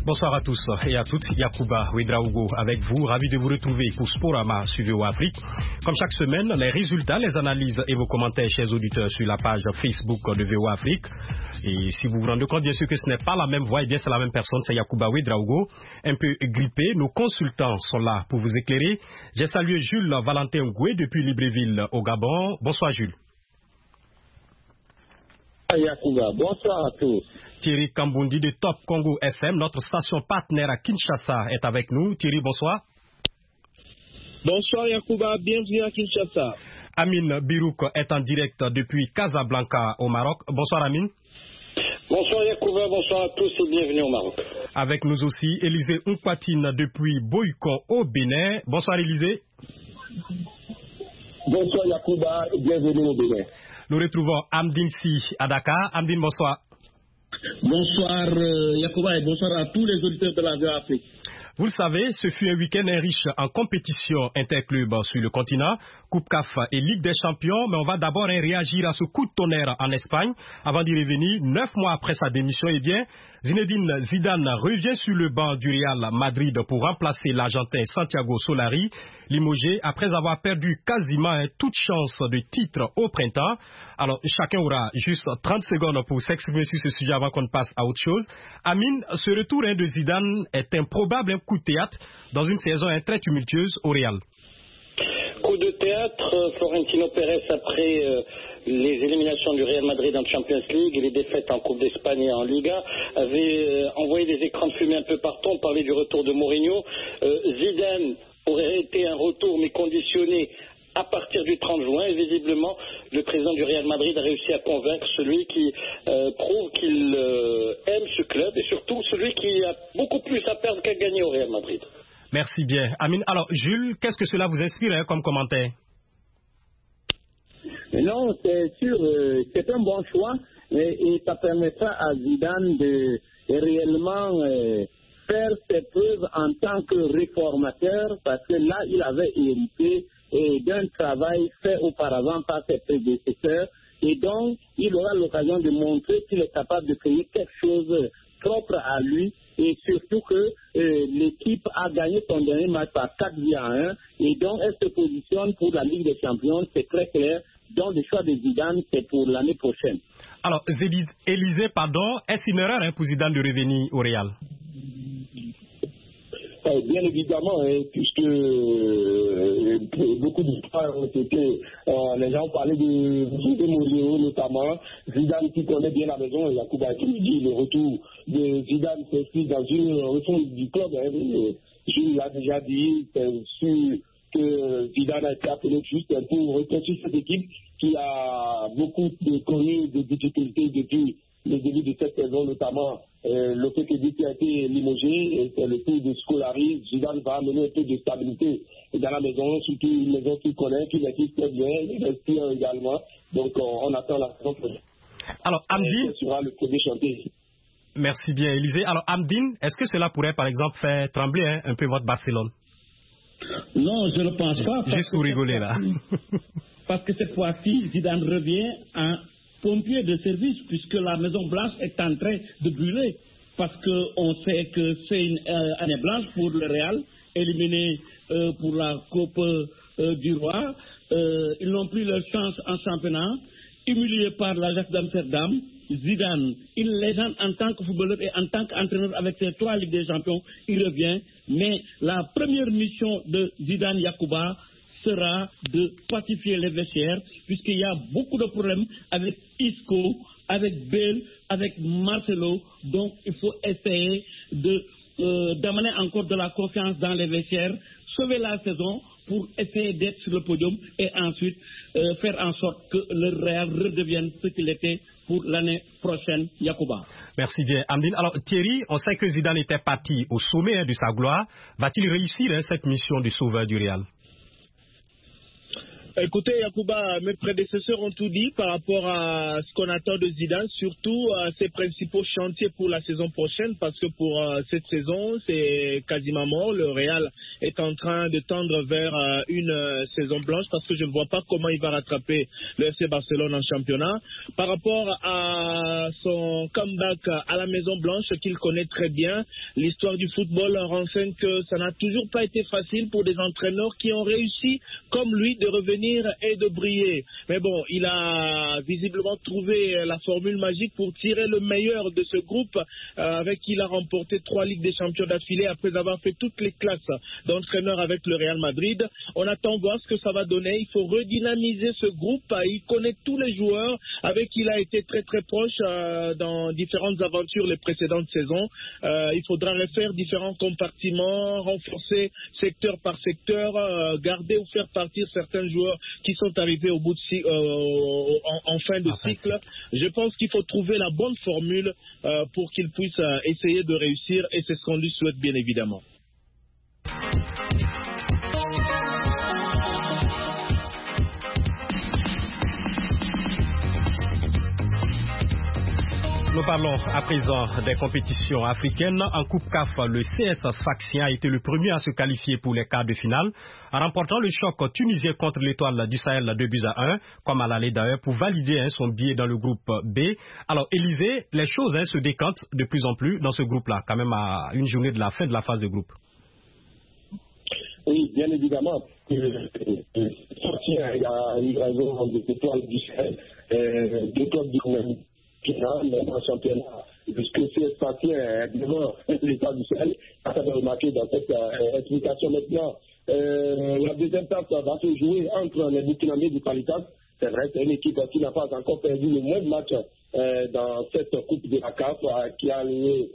Bonsoir à tous et à toutes, Yacouba Ouedraogo avec vous, ravi de vous retrouver pour Sporama sur VOA Afrique. Comme chaque semaine, les résultats, les analyses et vos commentaires, chers auditeurs, sur la page Facebook de VOA Afrique. Et si vous vous rendez compte, bien sûr que ce n'est pas la même voix, et bien c'est la même personne, c'est Yacouba Ouedraogo, un peu grippé. Nos consultants sont là pour vous éclairer. J'ai salué Jules Valentin Ngoué depuis Libreville au Gabon. Bonsoir Jules. Yacouba, bonsoir à tous. Thierry Kambundi de Top Congo FM, notre station partenaire à Kinshasa, est avec nous. Thierry, bonsoir. Bonsoir Yacouba, bienvenue à Kinshasa. Amine Birouk est en direct depuis Casablanca au Maroc. Bonsoir Amine. Bonsoir Yacouba, bonsoir à tous et bienvenue au Maroc. Avec nous aussi Élisée Nkwatine depuis Boycon au Bénin. Bonsoir Élisée. Bonsoir Yacouba et bienvenue au Bénin. Nous retrouvons Amdine Si à Dakar. Amdine, bonsoir. Bonsoir Yacouba et bonsoir à tous les auditeurs de la VOA Afrique. Vous le savez, ce fut un week-end riche en compétition interclub sur le continent, Coupe CAF et Ligue des Champions, mais on va d'abord réagir à ce coup de tonnerre en Espagne. Avant d'y revenir, 9 mois après sa démission, eh bien, Zinedine Zidane revient sur le banc du Real Madrid pour remplacer l'Argentin Santiago Solari, limogé après avoir perdu quasiment toute chance de titre au printemps. Alors, chacun aura juste 30 secondes pour s'exprimer sur ce sujet avant qu'on ne passe à autre chose. Amine, ce retour de Zidane est un probable coup de théâtre dans une saison très tumultueuse au Real. Coup de théâtre, Florentino Pérez, après les éliminations du Real Madrid en Champions League et les défaites en Coupe d'Espagne et en Liga, avait envoyé des écrans de fumée un peu partout. On parlait du retour de Mourinho. Zidane aurait été un retour, mais conditionné à partir du 30 juin. Et visiblement, le président du Real Madrid a réussi à convaincre celui qui prouve qu'il aime ce club et surtout celui qui a beaucoup plus à perdre qu'à gagner au Real Madrid. Merci bien. Amine, alors Jules, qu'est-ce que cela vous inspire comme commentaire? Non, c'est sûr, c'est un bon choix et ça permettra à Zidane de réellement faire ses preuves en tant que réformateur parce que là, il avait hérité d'un travail fait auparavant par ses prédécesseurs et donc il aura l'occasion de montrer qu'il est capable de créer quelque chose propre à lui et surtout que l'équipe a gagné son dernier match par 4-1 et donc elle se positionne pour la Ligue des Champions, c'est très clair. Donc le choix de Zidane, c'est pour l'année prochaine. Alors, Élisée, pardon, est-ce une erreur pour Zidane de revenir au Real? Bien évidemment, puisque beaucoup d'histoires ont été, les gens ont parlé de Mourinho notamment, Zidane qui connaît bien la maison, Yacouba qui nous dit le retour de Zidane s'inscrit dans une refonte du club. Jules l'a déjà dit, c'est sûr que Zidane a été appelé juste pour reconstruire cette équipe qui a beaucoup connu de difficultés depuis le début de cette saison, notamment le fait que Diti a été limogé, et c'est le tour de Scolari. Zidane va amener un peu de stabilité dans la maison, surtout une maison qu'il connaît, qui maîtrise très bien, les vestiaires également. Donc on attend la saison prochaine. Alors Amdine sera le premier chantier. Merci bien Élisée. Alors Amdine, est-ce que cela pourrait par exemple faire trembler un peu votre Barcelone? Non, je ne pense pas. Juste pour rigoler là. Parce que cette fois-ci, Zidane revient en pompier de service puisque la Maison Blanche est en train de brûler. Parce qu'on sait que c'est une année blanche pour le Real, éliminé pour la Coupe du Roi. Ils n'ont plus leur chance en championnat, humiliés par l'Ajax d'Amsterdam. Zidane, une légende en tant que footballeur et en tant qu'entraîneur avec ses 3 Ligues des Champions, il revient. Mais la première mission de Zidane Yacouba sera de pacifier les vestiaires, puisqu'il y a beaucoup de problèmes avec Isco, avec Bale, avec Marcelo. Donc, il faut essayer d'amener encore de la confiance dans les vestiaires, sauver la saison pour essayer d'être sur le podium et ensuite faire en sorte que le Real redevienne ce qu'il était pour l'année prochaine, Yacouba. Merci bien, Amdine. Alors Thierry, on sait que Zidane était parti au sommet de sa gloire. Va-t-il réussir cette mission du sauveur du Real? Écoutez, Yacouba, mes prédécesseurs ont tout dit par rapport à ce qu'on attend de Zidane, surtout à ses principaux chantiers pour la saison prochaine, parce que pour cette saison, c'est quasiment mort. Le Real est en train de tendre vers une saison blanche, parce que je ne vois pas comment il va rattraper le FC Barcelone en championnat. Par rapport à son comeback à la Maison Blanche, qu'il connaît très bien, l'histoire du football renseigne que ça n'a toujours pas été facile pour des entraîneurs qui ont réussi, comme lui, de revenir et de briller. Mais bon, il a visiblement trouvé la formule magique pour tirer le meilleur de ce groupe avec qui il a remporté 3 Ligues des Champions d'affilée après avoir fait toutes les classes d'entraîneurs avec le Real Madrid. On attend voir ce que ça va donner. Il faut redynamiser ce groupe. Il connaît tous les joueurs avec qui il a été très très proche dans différentes aventures les précédentes saisons. Il faudra refaire différents compartiments, renforcer secteur par secteur, garder ou faire partir certains joueurs qui sont arrivés au bout de en fin de cycle. Je pense qu'il faut trouver la bonne formule pour qu'il puisse essayer de réussir, et c'est ce qu'on lui souhaite bien évidemment. Nous parlons à présent des compétitions africaines. En Coupe CAF, le CS Sfaxien a été le premier à se qualifier pour les quarts de finale, en remportant le choc tunisien contre l'Étoile du Sahel 2-1, comme à l'aller d'ailleurs, pour valider son billet dans le groupe B. Alors, Élisée, les choses se décantent de plus en plus dans ce groupe-là, quand même à une journée de la fin de la phase de groupe. Oui, bien évidemment. Sfaxien, il y a une raison de l'Étoile du Sahel, deux clubs du Roumanie. Même en championnat, puisque c'est Sfaxien, évidemment, l'État du Sahel, ça va remarquer dans cette explication maintenant. La deuxième place va se jouer entre les Burkinabés du Qualitas. C'est vrai, c'est une équipe qui n'a pas encore perdu le même match dans cette Coupe de la CAF, qui a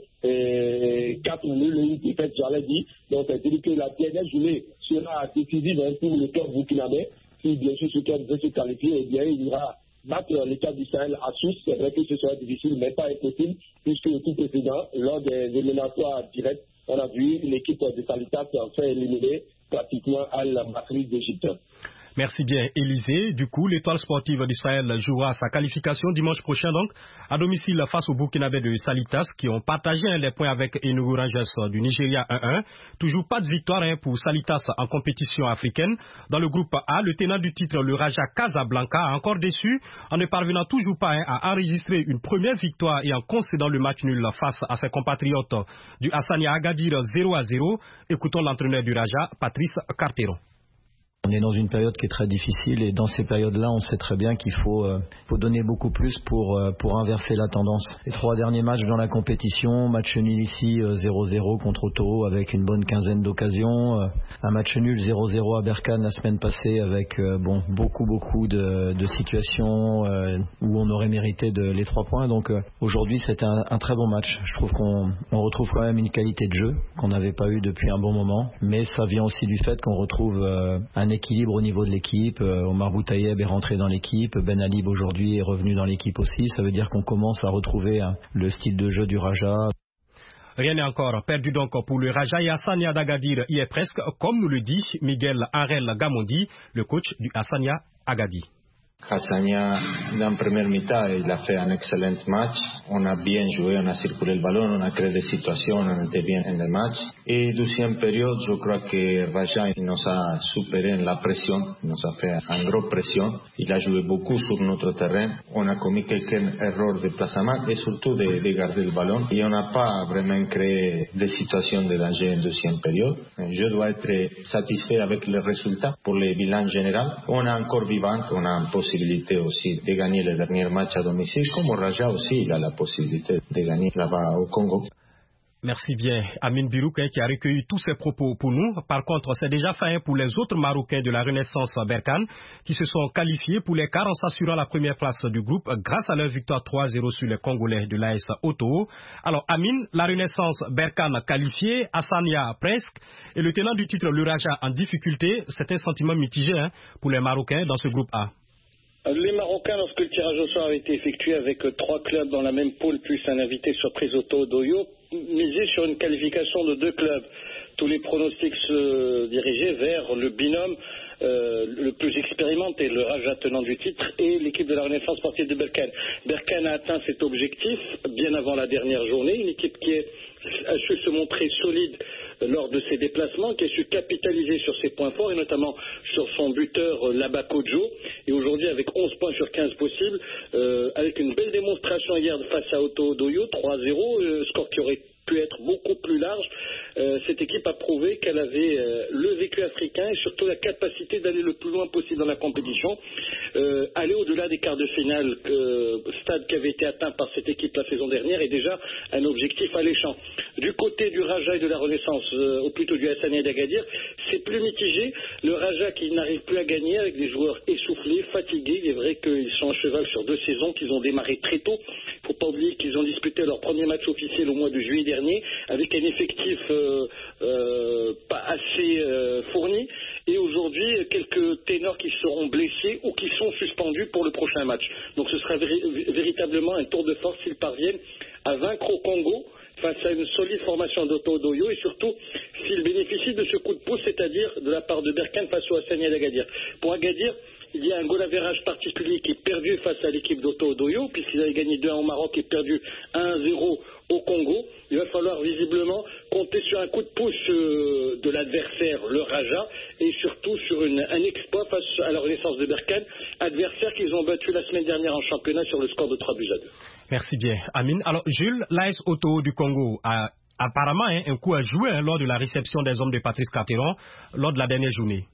eu 4 nuls, une défaite, j'allais dire. Donc, c'est-à-dire que la dernière journée sera décisive pour le club burkinabé. Si bien sûr ce club veut se qualifier, eh bien, il ira battre l'État du Sahel à Sousse. C'est vrai que ce sera difficile, mais pas impossible, puisque le tout précédent, lors des éliminatoires directs, on a vu l'équipe de Qualitas faire éliminer pratiquement à la matrice d'Égypte. Merci bien, Élisée. Du coup, l'Étoile sportive du Sahel jouera sa qualification dimanche prochain, donc, à domicile face aux Burkinabés de Salitas, qui ont partagé les points avec Enugu Rangers du Nigeria 1-1. Toujours pas de victoire pour Salitas en compétition africaine. Dans le groupe A, le tenant du titre, le Raja Casablanca, a encore déçu en ne parvenant toujours pas à enregistrer une première victoire et en concédant le match nul face à ses compatriotes du Hassania Agadir 0-0. Écoutons l'entraîneur du Raja, Patrice Carteron. On est dans une période qui est très difficile, et dans ces périodes-là, on sait très bien qu'il faut donner beaucoup plus pour inverser la tendance. Les 3 derniers matchs dans la compétition, match nul ici 0-0 contre Otto avec une bonne quinzaine d'occasions, un match nul 0-0 à Berkane la semaine passée avec beaucoup de situations où on aurait mérité les 3 points. Donc aujourd'hui, c'était un très bon match. Je trouve qu'on retrouve quand même une qualité de jeu qu'on n'avait pas eu depuis un bon moment, mais ça vient aussi du fait qu'on retrouve un équilibre au niveau de l'équipe. Omar Boutayeb est rentré dans l'équipe, Ben Alib aujourd'hui est revenu dans l'équipe aussi. Ça veut dire qu'on commence à retrouver le style de jeu du Raja. Rien n'est encore perdu donc pour le Raja, et Hassania d'Agadir y est presque, comme nous le dit Miguel Arel Gamondi, le coach du Hassania Agadir. Hassania, dans la première mi-temps, il a fait un excellent match. On a bien joué, on a circulé le ballon, on a créé des situations, on était bien dans le match. Et deuxième période, je crois que Raja il nous a superé la pression, il nous a fait une grosse pression. Il a joué beaucoup sur notre terrain. On a commis quelques erreurs de placement et surtout de garder le ballon. Et on n'a pas vraiment créé des situations de danger en deuxième période. Je dois être satisfait avec les résultats pour le bilan général. On est encore vivant, on a une possibilité aussi de gagner le dernier match à domicile, comme Raja aussi, il a la possibilité de gagner là-bas au Congo. Merci bien, Amine Birouk, qui a recueilli tous ces propos pour nous. Par contre, c'est déjà fait pour les autres Marocains de la Renaissance Berkane qui se sont qualifiés pour les quarts en s'assurant la première place du groupe grâce à leur victoire 3-0 sur les Congolais de l'AS Otto. Alors, Amine, la Renaissance Berkane qualifiée, Hassania presque, et le tenant du titre, le Raja, en difficulté. C'est un sentiment mitigé pour les Marocains dans ce groupe A. Les Marocains, lorsque le tirage au sort a été effectué avec 3 clubs dans la même poule, plus un invité surprise Otto Doyo, misaient sur une qualification de 2 clubs. Tous les pronostics se dirigeaient vers le binôme le plus expérimenté, le Raja tenant du titre, et l'équipe de la Renaissance sportive de Berkane. Berkane a atteint cet objectif bien avant la dernière journée, une équipe qui a su se montrer solide lors de ses déplacements, qui a su capitaliser sur ses points forts et notamment sur son buteur Labakojo, et aujourd'hui avec 11 points sur 15 possibles, avec une belle démonstration hier face à Oto-Odoyo, 3-0, score qui aurait pu être beaucoup plus large. Cette équipe a prouvé qu'elle avait le vécu africain et surtout la capacité d'aller le plus loin possible dans la compétition, aller au-delà des quarts de finale, stade qui avait été atteint par cette équipe la saison dernière, est déjà un objectif alléchant. Du côté du Raja et de la Renaissance, ou plutôt du Hassania d'Agadir, c'est plus mitigé. Le Raja qui n'arrive plus à gagner avec des joueurs essoufflés, fatigués. Il est vrai qu'ils sont à cheval sur 2 saisons, qu'ils ont démarré très tôt. Il ne faut pas oublier qu'ils ont disputé leur premier match officiel au mois de juillet dernier avec un effectif pas assez fourni, et aujourd'hui quelques ténors qui seront blessés ou qui sont suspendus pour le prochain match. Donc ce sera véritablement un tour de force s'ils parviennent à vaincre au Congo face à une solide formation d'Oto-Odoyo, et surtout s'ils bénéficient de ce coup de pouce, c'est-à-dire de la part de Berkane face au Hassania d'Agadir. Pour Agadir, il y a un goal average particulier qui est perdu face à l'équipe d'Oto-Odoyo, puisqu'ils avaient gagné 2-1 au Maroc et perdu 1-0 au Congo. Il va falloir visiblement compter sur un coup de pouce de l'adversaire, le Raja, et surtout sur un exploit face à la Renaissance de Berkane, adversaire qu'ils ont battu la semaine dernière en championnat sur le score de 3-2. Merci bien, Amine. Alors, Jules, l'AS Oto du Congo a apparemment un coup à jouer lors de la réception des hommes de Patrice Carteron lors de la dernière journée.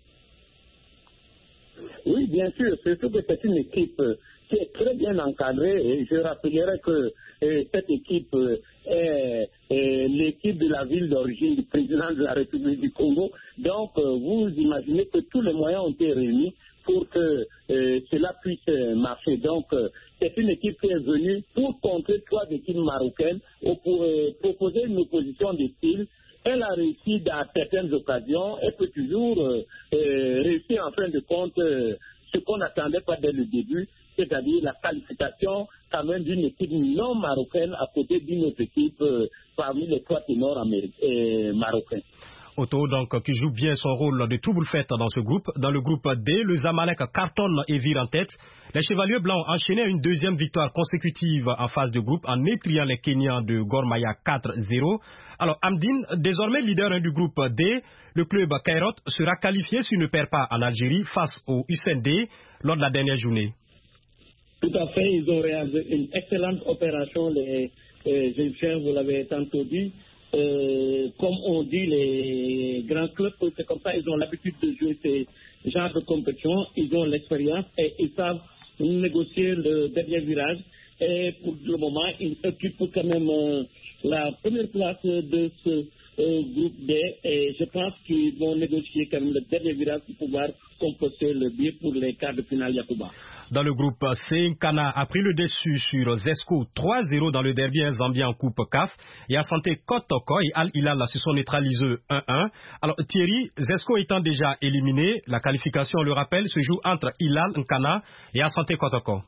Oui, bien sûr, surtout que c'est une équipe qui est très bien encadrée, et je rappellerai que cette équipe est l'équipe de la ville d'origine du président de la République du Congo. Donc, vous imaginez que tous les moyens ont été réunis pour que cela puisse marcher. Donc, c'est une équipe qui est venue pour contrer 3 équipes marocaines ou pour proposer une opposition de style. Elle a réussi dans certaines occasions, elle peut toujours réussir en fin de compte ce qu'on n'attendait pas dès le début, c'est-à-dire la qualification quand même d'une équipe non marocaine à côté d'une autre équipe parmi les 3 ténors marocains. Oto, donc, qui joue bien son rôle de trouble-fête dans ce groupe. Dans le groupe D, le Zamalek cartonne et vire en tête. Les Chevaliers Blancs enchaînaient une deuxième victoire consécutive en phase de groupe en étriant les Kenyans de Gor Mahia 4-0. Alors, Amdine, désormais leader du groupe D, le club Cairot sera qualifié s'il ne perd pas en Algérie face au USND lors de la dernière journée. Tout à fait, ils ont réalisé une excellente opération, les Égyptiens, vous l'avez tantôt dit. Comme on dit, les grands clubs, c'est comme ça, ils ont l'habitude de jouer ces genres de compétition, ils ont l'expérience et ils savent négocier le dernier virage. Et pour le moment, ils occupent quand même la première place de ce groupe D, et je pense qu'ils vont négocier quand même le dernier virage pour pouvoir composer le billet pour les quarts de finale Yacouba. Dans le groupe C, Nkana a pris le dessus sur Zesco 3-0 dans le derby zambien en Coupe CAF, et Asante Kotoko et Al Hilal se sont neutralisés 1-1. Alors Thierry, Zesco étant déjà éliminé, la qualification, on le rappelle, se joue entre Hilal, Nkana et Asante Kotoko.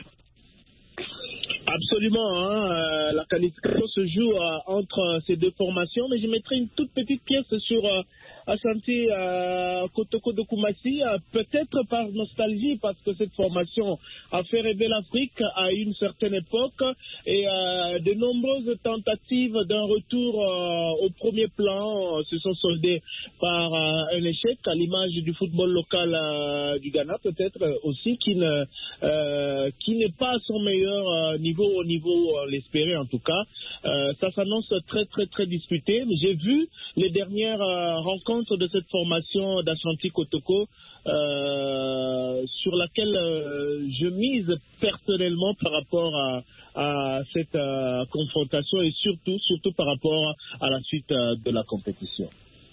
Absolument, la qualification se joue entre ces deux formations, mais je mettrai une toute petite pièce sur Asante Kotoko de Koumassi, peut-être par nostalgie, parce que cette formation a fait rêver l'Afrique à une certaine époque, et de nombreuses tentatives d'un retour au premier plan se sont soldées par un échec, à l'image du football local du Ghana, peut-être aussi, qui n'est pas à son meilleur niveau, au niveau l'espérait en tout cas. Ça s'annonce très très très disputé. J'ai vu les dernières rencontres de cette formation d'Ashanti Kotoko sur laquelle je mise personnellement par rapport à cette confrontation, et surtout par rapport à la suite de la compétition.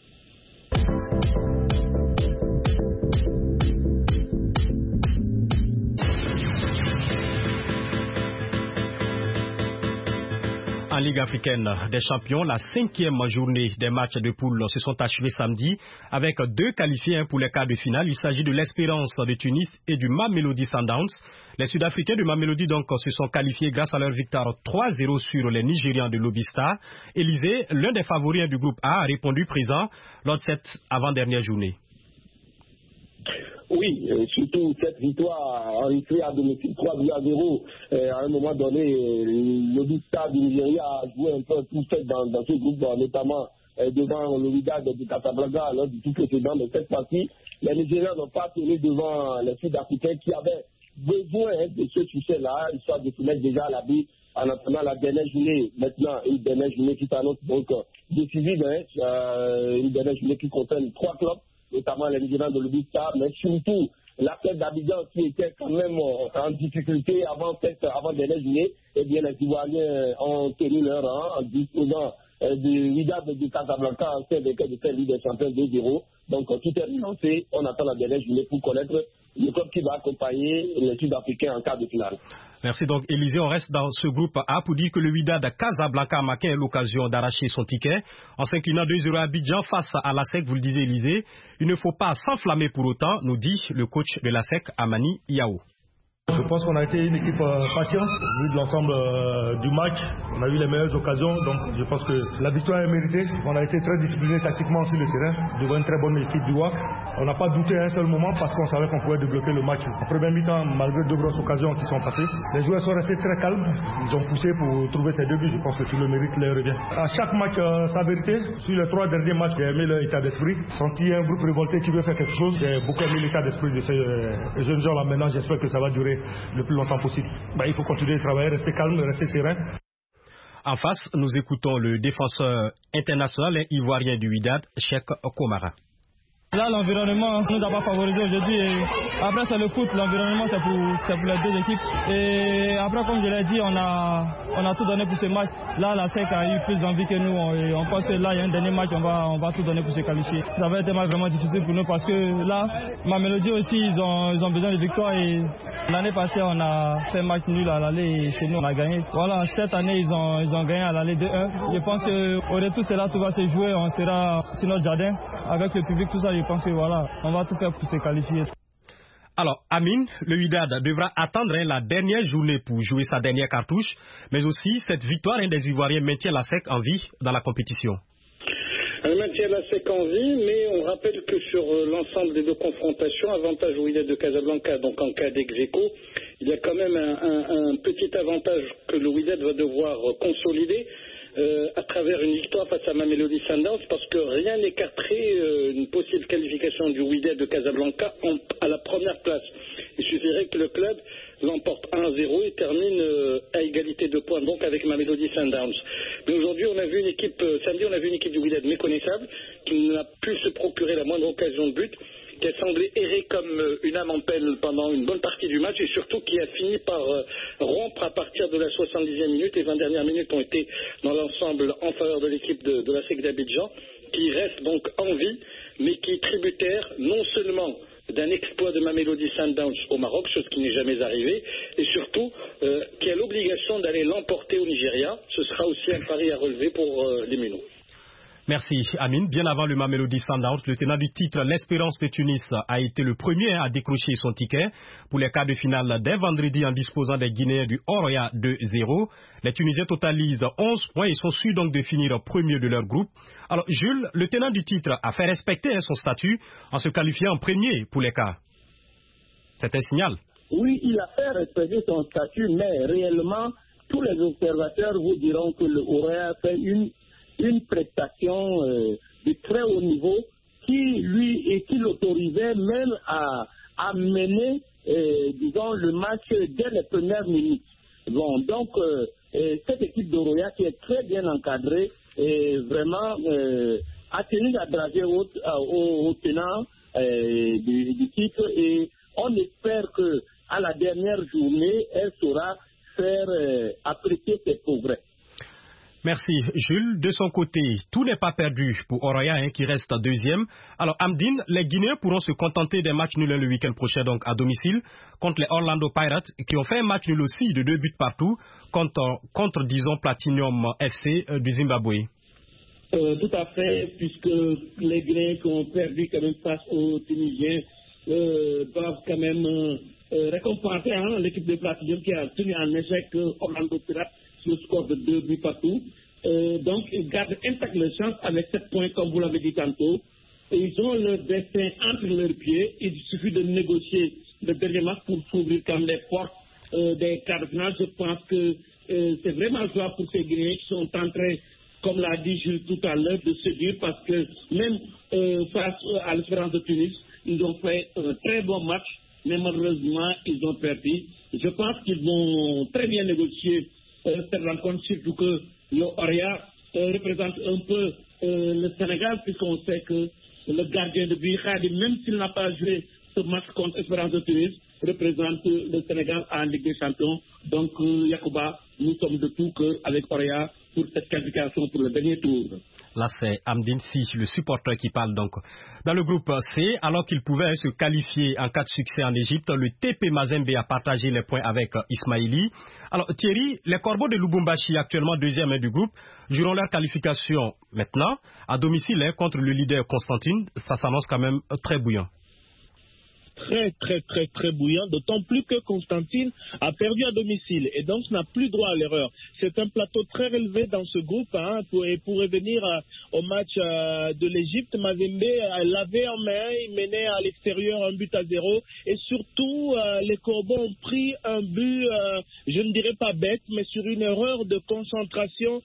En Ligue africaine des champions, la 5e journée des matchs de poule se sont achevés samedi avec 2 qualifiés pour les quarts de finale. Il s'agit de l'Espérance de Tunis et du Mamelodi Sundowns. Les Sud-Africains de Mamelodi donc se sont qualifiés grâce à leur victoire 3-0 sur les Nigérians de Lobista. Élisée, l'un des favoris du groupe A, a répondu présent lors de cette avant-dernière journée. oui, surtout cette victoire enregistrée à domicile 3-0. À un moment donné, le Big Star du Nigeria a joué un peu tout seul dans ce groupe, notamment devant le Wydad du Casablanca lors du tout précédent de cette partie. Les Nigériens n'ont pas tenu devant les Sud-Africains qui avaient besoin de ce succès-là, histoire de se mettre déjà à l'abri en attendant la dernière journée. Maintenant, une dernière journée qui s'annonce donc décisive, une dernière journée qui concerne 3 clubs, notamment les Nigériens de l'Ubi Star, mais surtout la fête d'Abidjan qui était quand même en difficulté avant dernière journée. Eh bien, les Ivoiriens ont tenu leur rang en disposant du Wydad du Casablanca en fait de faire Ligue des Champions 2-0. Donc tout est relancé. On attend la dernière journée pour connaître le club qui va accompagner les Sud-Africains en quart de finale. Merci donc Élisée. On reste dans ce groupe A pour dire que le Wydad Casablanca a manqué l'occasion d'arracher son ticket en s'inclinant 2-0 à Abidjan face à l'ASEC. Vous le disiez Élisée, il ne faut pas s'enflammer pour autant, nous dit le coach de l'ASEC, Amani Yao. Je pense qu'on a été une équipe patiente, vu de l'ensemble du match. On a eu les meilleures occasions, donc je pense que la victoire est méritée. On a été très discipliné tactiquement sur le terrain, devant une très bonne équipe du WAC. On n'a pas douté un seul moment parce qu'on savait qu'on pouvait débloquer le match. En première mi-temps, malgré 2 grosses occasions qui sont passées, les joueurs sont restés très calmes. Ils ont poussé pour trouver ces 2 buts. Je pense que tout le mérite leur revient. À chaque match, sa vérité. Sur les 3 derniers matchs, j'ai aimé leur état d'esprit. Senti un groupe révolté qui veut faire quelque chose. J'ai beaucoup aimé l'état d'esprit de ces jeunes gens là. Maintenant, j'espère que ça va durer le plus longtemps possible. Il faut continuer de travailler, rester calme, rester serein. En face, nous écoutons le défenseur international et ivoirien du Wydad, Cheikh Komara. Là, l'environnement nous a pas favorisé aujourd'hui. Après, c'est le foot. L'environnement, c'est pour les 2 équipes. Et après, comme je l'ai dit, on a tout donné pour ce match. Là, la SEC a eu plus d'envie que nous. Et on pense que là, il y a un dernier match, on va tout donner pour se qualifier. Ça va être un match vraiment difficile pour nous parce que là, Mamelodi aussi, ils ont besoin de victoire. Et l'année passée, on a fait un match nul à l'aller et chez nous, on a gagné. Voilà, cette année, ils ont gagné à l'aller 2-1. Je pense qu'au retour, c'est là tout va se jouer. On sera sur notre jardin avec le public, tout ça. Je pense que voilà, on va tout faire pour se qualifier. Alors, Amine, le Wydad devra attendre la dernière journée pour jouer sa dernière cartouche, mais aussi cette victoire des Ivoiriens maintient la SEC en vie dans la compétition. Elle maintient la SEC en vie, mais on rappelle que sur l'ensemble des 2 confrontations, avantage au Wydad de Casablanca, donc en cas d'ex-aequo, il y a quand même un petit avantage que le Wydad va devoir consolider. À travers une victoire face à Mamelodi Sundowns, parce que rien n'écarterait une possible qualification du Wydad de Casablanca à la première place. Il suffirait que le club l'emporte 1-0 et termine à égalité de points, donc avec Mamelodi Sundowns. Mais aujourd'hui, samedi, on a vu une équipe du Wydad méconnaissable, qui n'a pu se procurer la moindre occasion de but, qui a semblé errer comme une âme en pelle pendant une bonne partie du match et surtout qui a fini par rompre à partir de la 70e minute. Les 20 dernières minutes ont été dans l'ensemble en faveur de l'équipe de la SEC d'Abidjan, qui reste donc en vie, mais qui est tributaire non seulement d'un exploit de Mamelodi Sundowns au Maroc, chose qui n'est jamais arrivée, et surtout qui a l'obligation d'aller l'emporter au Nigeria. Ce sera aussi un pari à relever pour les Munoz. Merci Amine. Bien avant le Mamelodi Sundowns, le tenant du titre, l'Espérance de Tunis, a été le premier à décrocher son ticket pour les quarts de finale dès vendredi en disposant des Guinéens du Oroya 2-0. Les Tunisiens totalisent 11 points et sont sûrs donc de finir premier de leur groupe. Alors Jules, le tenant du titre a fait respecter son statut en se qualifiant en premier pour les quarts. C'est un signal. Oui, il a fait respecter son statut, mais réellement, tous les observateurs vous diront que le Oroya fait une prestation de très haut niveau qui l'autorisait même à mener, disons, le match dès les premières minutes. Bon, donc, cette équipe d'Oroya qui est très bien encadrée, vraiment a tenu la dragée haute au tenant du titre et on espère que à la dernière journée, elle saura faire apprécier ses progrès. Merci Jules. De son côté, tout n'est pas perdu pour Oroya qui reste deuxième. Alors Amdine, les Guinéens pourront se contenter d'un match nul le week-end prochain donc à domicile contre les Orlando Pirates qui ont fait un match nul aussi de 2 buts partout contre disons Platinum FC du Zimbabwe. Tout à fait, puisque les Guinéens qui ont perdu quand même face aux Tunisiens doivent quand même récompenser l'équipe de Platinum qui a tenu en échec Orlando Pirates sur le score de 2 buts partout. Donc, ils gardent intact les chances avec 7 points, comme vous l'avez dit tantôt. Ils ont leur destin entre leurs pieds. Il suffit de négocier le dernier match pour s'ouvrir comme les portes des quarts de finale. Je pense que c'est vraiment joie pour ces Guinéens qui sont en train, comme l'a dit Jules tout à l'heure, de se dire, parce que même face à l'Espérance de Tunis, ils ont fait un très bon match, mais malheureusement, ils ont perdu. Je pense qu'ils vont très bien négocier cette rencontre, surtout que le Oria représente un peu le Sénégal, puisqu'on sait que le gardien de but, même s'il n'a pas joué ce match contre Espérance de Tunis, représente le Sénégal en Ligue des Champions. Donc, Yacouba, nous sommes de tout cœur avec Oria pour cette qualification pour le dernier tour. Là, c'est Amdine Si, le supporter qui parle donc. Dans le groupe C, alors qu'il pouvait se qualifier en cas de succès en Égypte, le TP Mazembe a partagé les points avec Ismaili. Alors Thierry, les Corbeaux de Lubumbashi, actuellement deuxième du groupe, joueront leur qualification maintenant à domicile contre le leader Constantine. Ça s'annonce quand même très bouillant. Très bouillant, d'autant plus que Constantine a perdu à domicile et donc n'a plus droit à l'erreur. C'est un plateau très relevé dans ce groupe pour revenir au match de l'Égypte. Mazembe l'avait en main, il menait à l'extérieur 1-0 et surtout les Corbeaux ont pris un but, je ne dirais pas bête, mais sur une erreur de concentration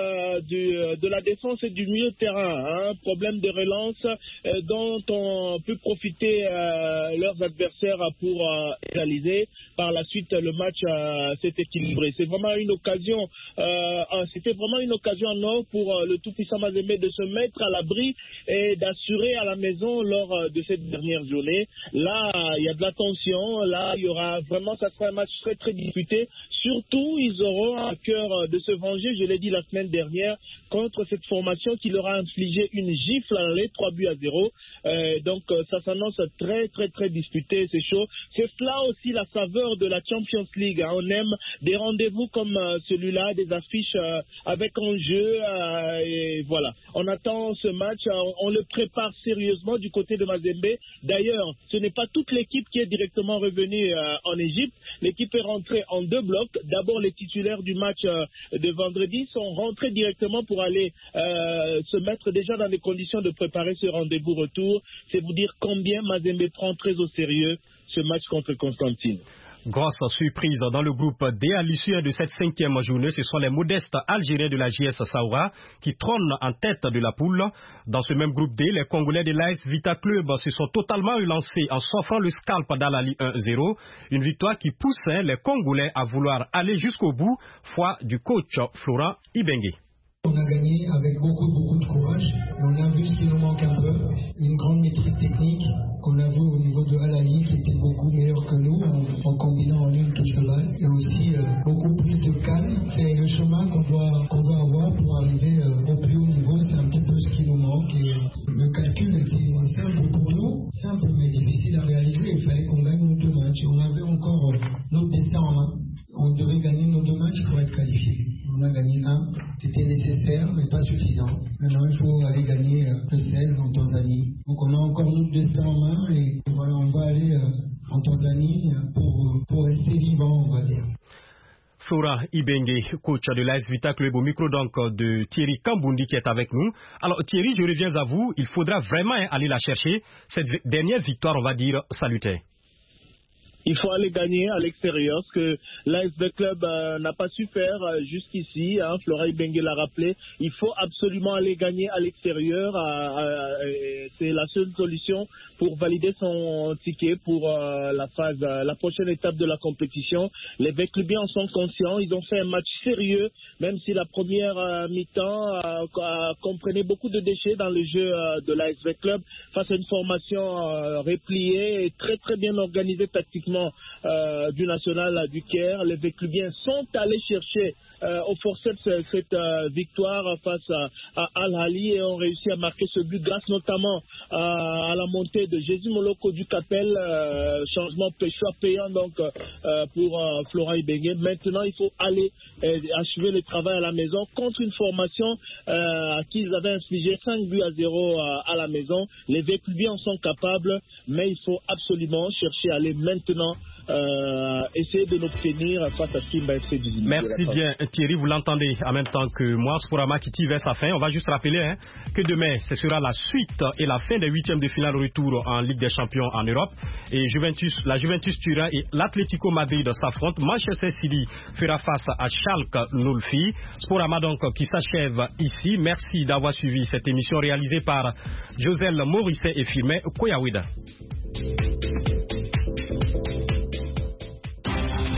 de la défense et du milieu de terrain. Problème de relance dont ont pu profiter leurs adversaires pour réaliser. Par la suite, le match s'est équilibré. C'est vraiment une occasion, c'était vraiment une occasion en or pour le tout-puissant Mazembe de se mettre à l'abri et d'assurer à la maison lors de cette dernière journée. Là, il y a de la tension. Là, il y aura vraiment, ça sera un match très disputé. Surtout, ils auront à cœur de se venger, je l'ai dit la semaine dernière, contre cette formation qui leur a infligé une gifle à l'aller, 3-0. Donc, ça s'annonce très disputé, c'est chaud. C'est cela aussi la saveur de la Champions League. On aime des rendez-vous comme celui-là, des affiches avec enjeu. Et voilà. On attend ce match, on le prépare sérieusement du côté de Mazembe. D'ailleurs, ce n'est pas toute l'équipe qui est directement revenue en Égypte. L'équipe est rentrée en deux blocs. D'abord, les titulaires du match de vendredi sont rentrés directement pour aller se mettre déjà dans les conditions de préparer ce rendez-vous retour. C'est vous dire combien Mazembe prend très au sérieux ce match contre Constantine. Grosse surprise dans le groupe D à l'issue de cette 5e journée. Ce sont les modestes Algériens de la JS Saoura qui trônent en tête de la poule. Dans ce même groupe D, les Congolais de l'AS Vita Club se sont totalement relancés en s'offrant le scalp d'Al-Ali 1-0. Une victoire qui poussait les Congolais à vouloir aller jusqu'au bout, foi du coach Florent Ibengue. On a gagné avec beaucoup de courage. On a vu ce qui nous manque un peu, une grande maîtrise technique qu'on a vu au niveau de Al-Ali qui était beaucoup meilleur que nous en combinant en une touche de balle et aussi beaucoup plus de calme. C'est le chemin qu'on doit avoir pour arriver au plus haut niveau. C'est un petit peu ce qui nous manque et le calcul était simple pour nous, simple mais difficile à réaliser. Il fallait qu'on gagne nos deux matchs. On avait encore notre destin en main. On devait gagner nos deux matchs pour être qualifiés. On a gagné un, c'était nécessaire mais pas suffisant. Maintenant il faut aller gagner le 16 en Tanzanie. Donc on a encore notre destin en main et voilà, on va aller en Tanzanie pour rester vivant, on va dire. Florent Ibengue, coach de l'AS Vita Club, au micro donc de Thierry Kambundi qui est avec nous. Alors Thierry, je reviens à vous, il faudra vraiment aller la chercher, cette dernière victoire, on va dire, salutaire. Il faut aller gagner à l'extérieur, ce que l'ASV Club n'a pas su faire jusqu'ici. Florent Ibengue l'a rappelé. Il faut absolument aller gagner à l'extérieur. C'est la seule solution pour valider son ticket pour la prochaine étape de la compétition. Les Véclubiens en sont conscients. Ils ont fait un match sérieux, même si la première mi-temps comprenait beaucoup de déchets dans le jeu de l'ASV Club face à une formation répliée et très bien organisée tactiquement. Du national du Caire. Les Véclubiens sont allés chercher au forceps cette victoire face à Al-Ali et ont réussi à marquer ce but grâce notamment à la montée de Jésus Moloko du Capel, changement choix payant donc pour Florent Ibengue. Maintenant il faut aller achever le travail à la maison contre une formation à qui ils avaient infligé 5-0 à la maison. Les Véclubiens en sont capables, mais il faut absolument chercher à aller maintenant essayer de l'obtenir face à Simba FC du Merci bien Thierry, vous l'entendez en même temps que moi. Sporama qui tire vers sa fin. On va juste rappeler que demain ce sera la suite et la fin des huitièmes de finale retour en Ligue des Champions en Europe. Et la Juventus Turin et l'Atlético Madrid s'affrontent. Manchester City fera face à Schalke 04. Sporama donc qui s'achève ici. Merci d'avoir suivi cette émission réalisée par Joselle Morisset et filmée Koyawida.